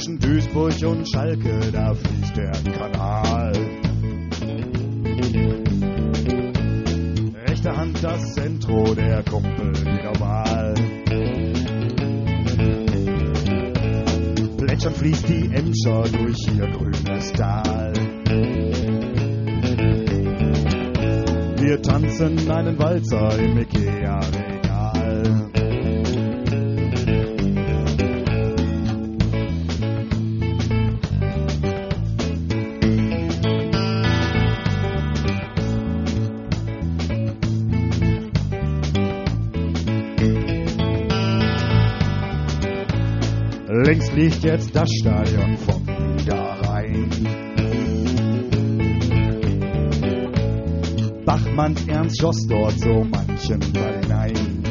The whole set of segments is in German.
Zwischen Duisburg und Schalke, da fließt der Kanal. Rechte Hand das Zentro, der Kumpel wieder Wahl. Plätschern fließt die Emscher durch ihr grünes Tal. Wir tanzen einen Walzer im Ikea-Regal. Links liegt jetzt das Stadion vom Niederrhein. Bachmanns Ernst schoss dort so manchen Ball hinein.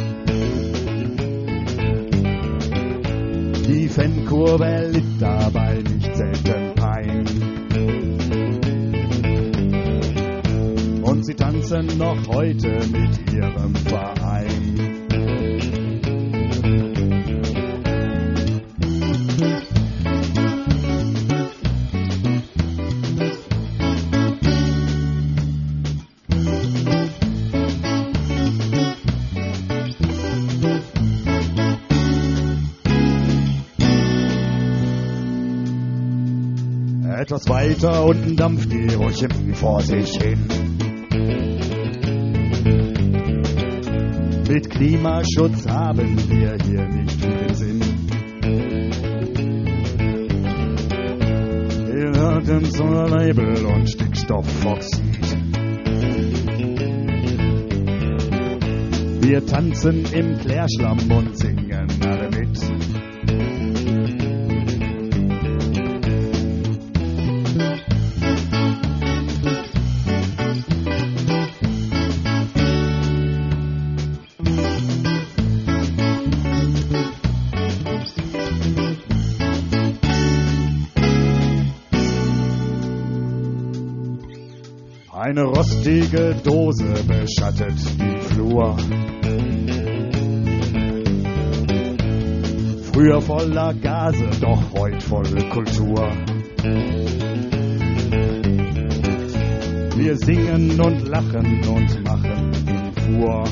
Die Fankurve erlitt dabei nicht selten Pein. Und sie tanzen noch heute mit ihrem Verein. Etwas weiter unten dampft die Rochemie vor sich hin. Mit Klimaschutz haben wir hier nicht viel Sinn. Wir hatten so ein Label und Stickstoffoxid. Wir tanzen im Klärschlamm und singen alle mit. Eine rostige Dose beschattet die Flur. Früher voller Gase, doch heut voll Kultur. Wir singen und lachen und machen Fuhr.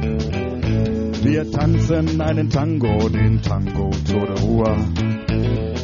Wir tanzen einen Tango, den Tango Tote Ruhe.